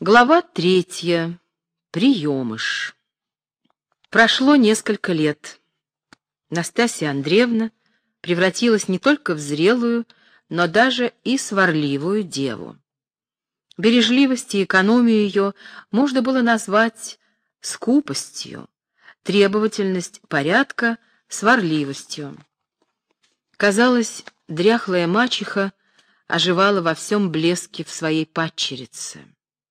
Глава 3. Приемыш. Прошло несколько лет. Настасья Андреевна превратилась не только в зрелую, но даже и сварливую деву. Бережливость и экономию ее можно было назвать скупостью, требовательность порядка — сварливостью. Казалось, дряхлая мачеха оживала во всем блеске в своей падчерице.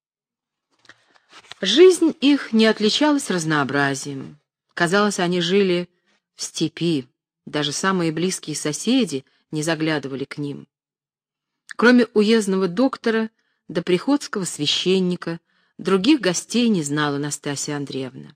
Жизнь их не отличалась разнообразием. Казалось, они жили в степи, даже самые близкие соседи не заглядывали к ним. Кроме уездного доктора да приходского священника, других гостей не знала Настасья Андреевна.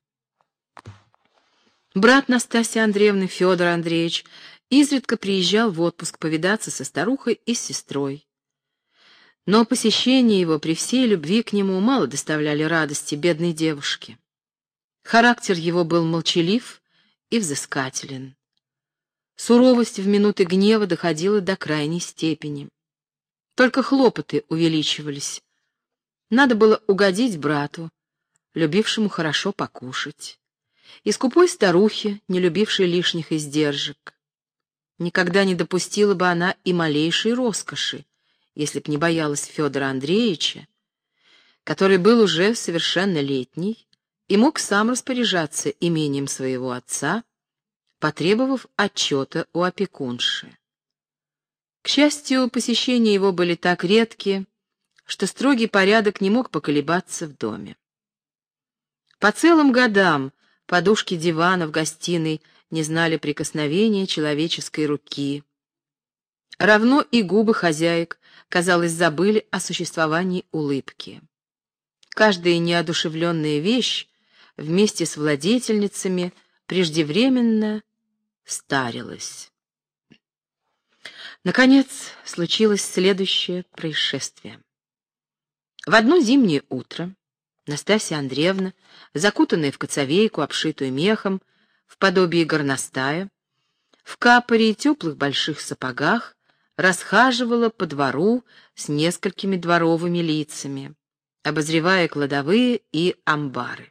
Брат Настасьи Андреевны, Федор Андреевич, изредка приезжал в отпуск повидаться со старухой и с сестрой. Но посещения его при всей любви к нему мало доставляли радости бедной девушке. Характер его был молчалив и взыскателен. Суровость в минуты гнева доходила до крайней степени. Только хлопоты увеличивались. Надо было угодить брату, любившему хорошо покушать, и скупой старухе, не любившей лишних издержек. Никогда не допустила бы она и малейшей роскоши, если б не боялась Федора Андреевича, который был уже совершеннолетний и мог сам распоряжаться имением своего отца, потребовав отчета у опекунши. К счастью, посещения его были так редки, что строгий порядок не мог поколебаться в доме. По целым годам подушки дивана в гостиной не знали прикосновения человеческой руки. Равно и губы хозяек, казалось, забыли о существовании улыбки. Каждая неодушевленная вещь вместе с владетельницами преждевременно старилась. Наконец, случилось следующее происшествие. В одно зимнее утро Настасья Андреевна, закутанная в кацавейку, обшитую мехом, в подобии горностая, в капоре и теплых больших сапогах, расхаживала по двору с несколькими дворовыми лицами, обозревая кладовые и амбары.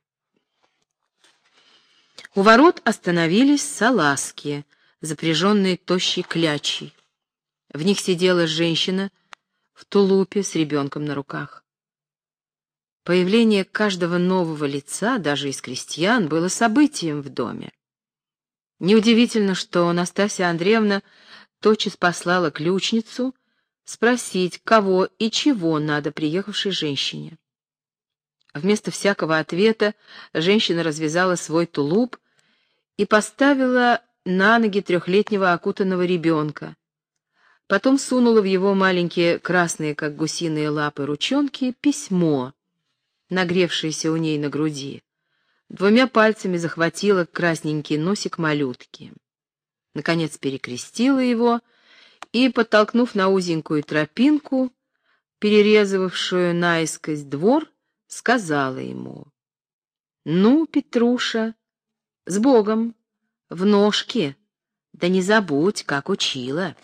У ворот остановились салазки, запряженные тощей клячей. В них сидела женщина в тулупе с ребенком на руках. Появление каждого нового лица, даже из крестьян, было событием в доме. Неудивительно, что Настасья Андреевна тотчас послала ключницу спросить, кого и чего надо приехавшей женщине. Вместо всякого ответа женщина развязала свой тулуп и поставила на ноги трехлетнего окутанного ребенка. Потом сунула в его маленькие красные, как гусиные лапы, ручонки письмо, нагревшееся у ней на груди. Двумя пальцами захватила красненький носик малютки. Наконец перекрестила его и, подтолкнув на узенькую тропинку, перерезывавшую наискось двор, сказала ему: «Ну, Петруша, с Богом, в ножки, да не забудь, как учила».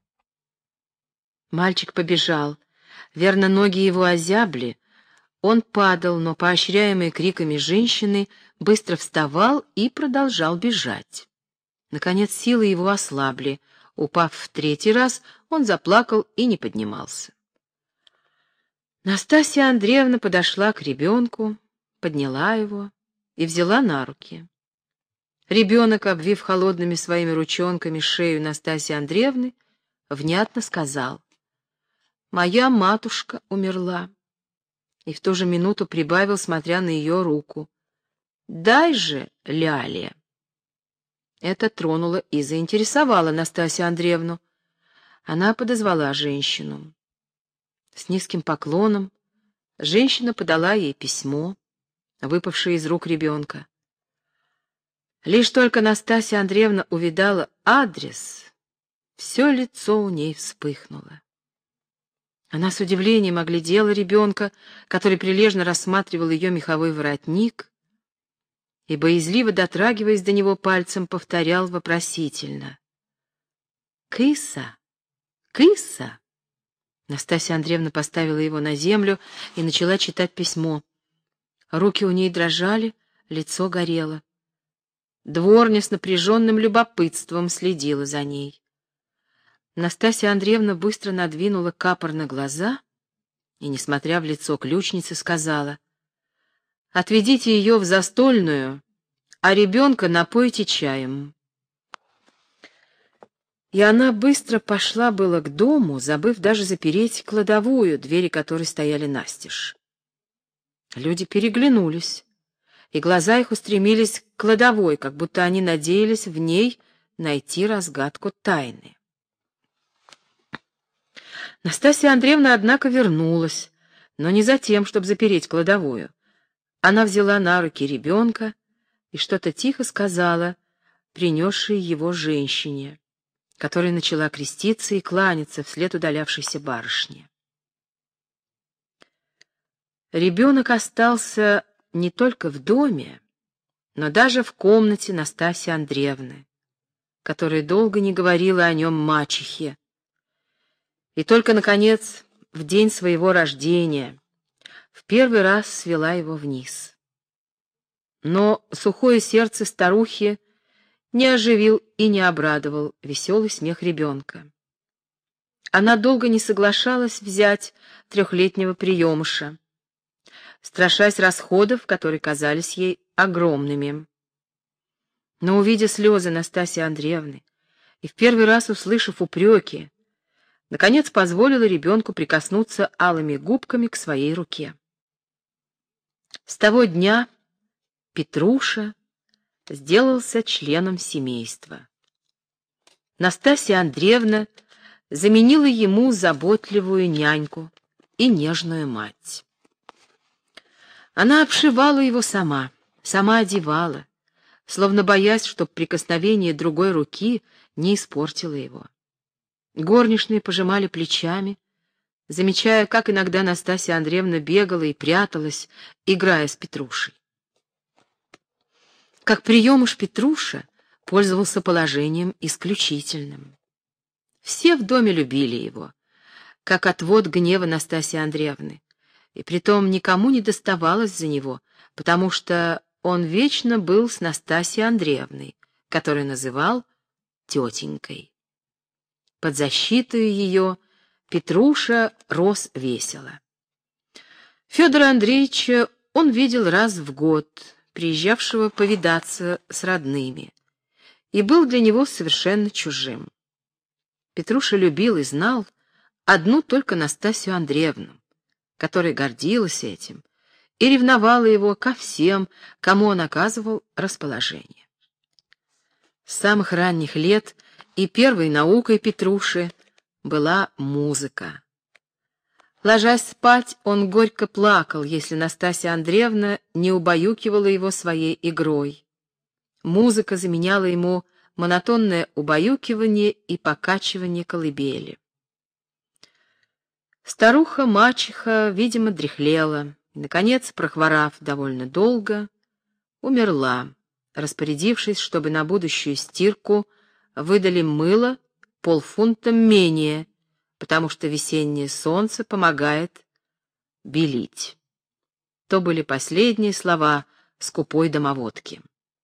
Мальчик побежал. Верно, ноги его озябли. Он падал, но, поощряемый криками женщины, быстро вставал и продолжал бежать. Наконец силы его ослабли. Упав в третий раз, он заплакал и не поднимался. Настасья Андреевна подошла к ребенку, подняла его и взяла на руки. Ребенок, обвив холодными своими ручонками шею Настасьи Андреевны, внятно сказал: «Моя матушка умерла», и в ту же минуту прибавил, смотря на ее руку: «Дай же, Ляля». Это тронуло и заинтересовало Настасью Андреевну. Она подозвала женщину. С низким поклоном женщина подала ей письмо, выпавшее из рук ребенка. Лишь только Настасья Андреевна увидала адрес, все лицо у ней вспыхнуло. Она с удивлением оглядела ребенка, который прилежно рассматривал ее меховой воротник, и, боязливо дотрагиваясь до него пальцем, повторял вопросительно: «Кыса, кыса, Настасья Андреевна поставила его на землю и начала читать письмо. Руки у ней дрожали, лицо горело. Дворня с напряженным любопытством следила за ней. Настасья Андреевна быстро надвинула капор на глаза и, несмотря в лицо ключницы, сказала: «Отведите ее в застольную, а ребенка напойте чаем». И она быстро пошла было к дому, забыв даже запереть кладовую, двери которой стояли настежь. Люди переглянулись, и глаза их устремились к кладовой, как будто они надеялись в ней найти разгадку тайны. Настасья Андреевна, однако, вернулась, но не за тем, чтобы запереть кладовую. Она взяла на руки ребенка и что-то тихо сказала принесшей его женщине, которая начала креститься и кланяться вслед удалявшейся барышне. Ребенок остался не только в доме, но даже в комнате Настасьи Андреевны, которая долго не говорила о нем мачехе, и только, наконец, в день своего рождения в первый раз свела его вниз. Но сухое сердце старухи не оживил и не обрадовал веселый смех ребенка. Она долго не соглашалась взять трехлетнего приемыша, страшась расходов, которые казались ей огромными. Но, увидя слезы Настасьи Андреевны и в первый раз услышав упреки, наконец позволила ребенку прикоснуться алыми губками к своей руке. С того дня Петруша сделался членом семейства. Настасья Андреевна заменила ему заботливую няньку и нежную мать. Она обшивала его сама одевала, словно боясь, чтоб прикосновение другой руки не испортило его. Горничные пожимали плечами, замечая, как иногда Настасья Андреевна бегала и пряталась, играя с Петрушей. Как приемыш Петруша пользовался положением исключительным. Все в доме любили его, как отвод гнева Настасьи Андреевны, и притом никому не доставалось за него, потому что он вечно был с Настасьей Андреевной, которую называл тетенькой. Под защитой ее Петруша рос весело. Федора Андреевича он видел раз в год, приезжавшего повидаться с родными, и был для него совершенно чужим. Петруша любил и знал одну только Настасью Андреевну, которая гордилась этим и ревновала его ко всем, кому он оказывал расположение. С самых ранних лет и первой наукой Петруши была музыка. Ложась спать, он горько плакал, если Настасья Андреевна не убаюкивала его своей игрой. Музыка заменяла ему монотонное убаюкивание и покачивание колыбели. Старуха-мачеха, видимо, дряхлела, и, наконец, прохворав довольно долго, умерла, распорядившись, чтобы на будущую стирку выдали мыло полфунта менее, потому что весеннее солнце помогает белить. То были последние слова скупой домоводки.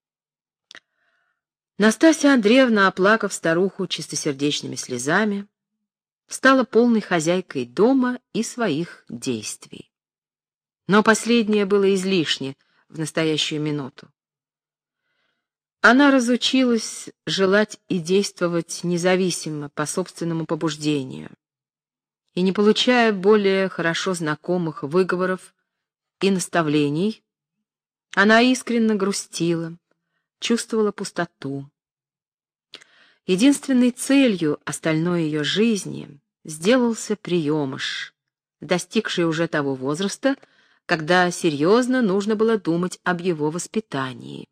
Настасья Андреевна, оплакав старуху чистосердечными слезами, стала полной хозяйкой дома и своих действий. Но последнее было излишне в настоящую минуту. Она разучилась желать и действовать независимо по собственному побуждению, и, не получая более хорошо знакомых выговоров и наставлений, она искренне грустила, чувствовала пустоту. Единственной целью остальной ее жизни сделался приемыш, достигший уже того возраста, когда серьезно нужно было думать об его воспитании.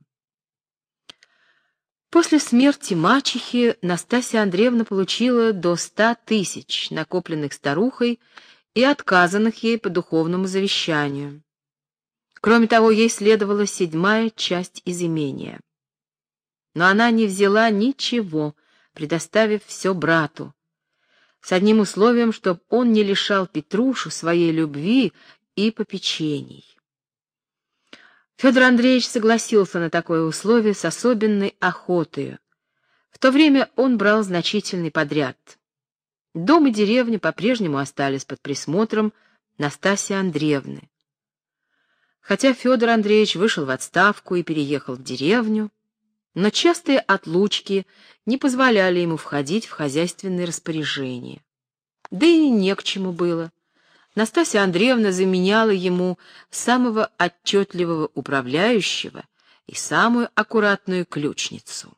После смерти мачехи Настасья Андреевна получила до 100 тысяч, накопленных старухой и отказанных ей по духовному завещанию. Кроме того, ей следовала 7-я часть из имения. Но она не взяла ничего, предоставив все брату, с одним условием, чтоб он не лишал Петрушу своей любви и попечений. Федор Андреевич согласился на такое условие с особенной охотою. В то время он брал значительный подряд. Дом и деревня по-прежнему остались под присмотром Настасьи Андреевны. Хотя Федор Андреевич вышел в отставку и переехал в деревню, но частые отлучки не позволяли ему входить в хозяйственные распоряжения. Да и не к чему было. Настасья Андреевна заменяла ему самого отчетливого управляющего и самую аккуратную ключницу.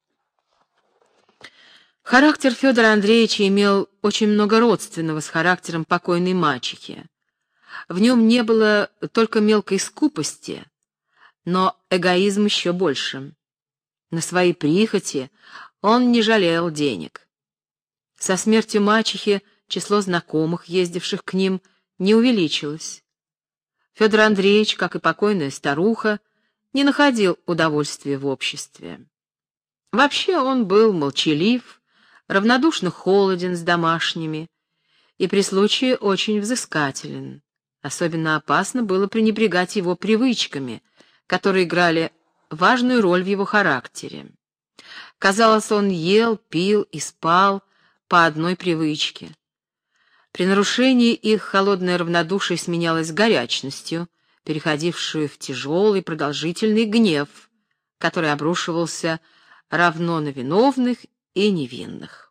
Характер Федора Андреевича имел очень много родственного с характером покойной мачехи. В нем не было только мелкой скупости, но эгоизм еще больше. На свои прихоти он не жалел денег. Со смертью мачехи число знакомых, ездивших к ним, не увеличилось. Федор Андреевич, как и покойная старуха, не находил удовольствия в обществе. Вообще он был молчалив, равнодушно холоден с домашними и при случае очень взыскателен. Особенно опасно было пренебрегать его привычками, которые играли важную роль в его характере. Казалось, он ел, пил и спал по одной привычке. При нарушении их холодное равнодушие сменялось горячностью, переходившую в тяжелый продолжительный гнев, который обрушивался равно на виновных и невинных.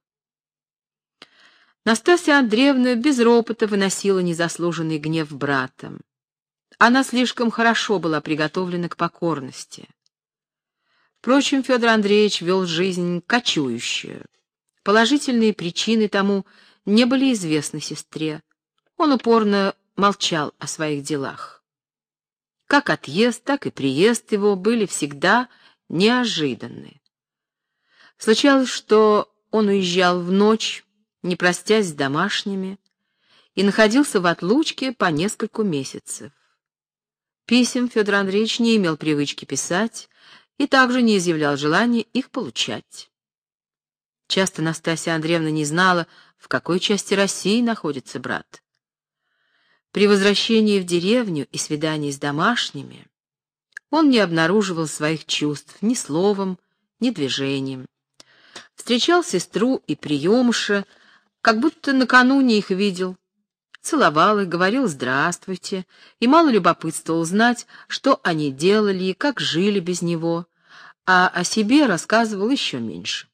Настасья Андреевна без ропота выносила незаслуженный гнев брата. Она слишком хорошо была приготовлена к покорности. Впрочем, Федор Андреевич вел жизнь кочующую. Положительные причины тому не были известны сестре. Он упорно молчал о своих делах. Как отъезд, так и приезд его были всегда неожиданны. Случалось, что он уезжал в ночь, не простясь с домашними, и находился в отлучке по нескольку месяцев. Писем Федор Андреевич не имел привычки писать и также не изъявлял желания их получать. Часто Настасья Андреевна не знала, в какой части России находится брат. При возвращении в деревню и свидании с домашними он не обнаруживал своих чувств ни словом, ни движением. Встречал сестру и приемыша, как будто накануне их видел, целовал их, говорил «здравствуйте» и мало любопытствовал узнать, что они делали и как жили без него, а о себе рассказывал еще меньше.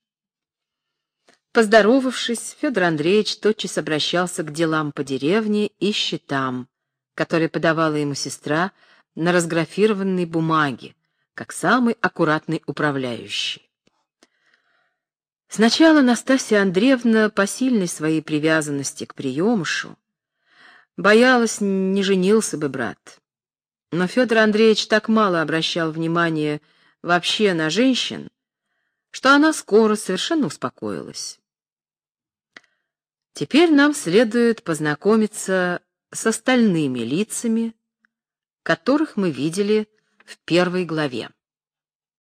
Поздоровавшись, Федор Андреевич тотчас обращался к делам по деревне и счетам, которые подавала ему сестра на разграфированной бумаге, как самый аккуратный управляющий. Сначала Настасья Андреевна, по сильной своей привязанности к приемышу, боялась, не женился бы брат. Но Федор Андреевич так мало обращал внимания вообще на женщин, что она скоро совершенно успокоилась. Теперь нам следует познакомиться с остальными лицами, которых мы видели в первой главе.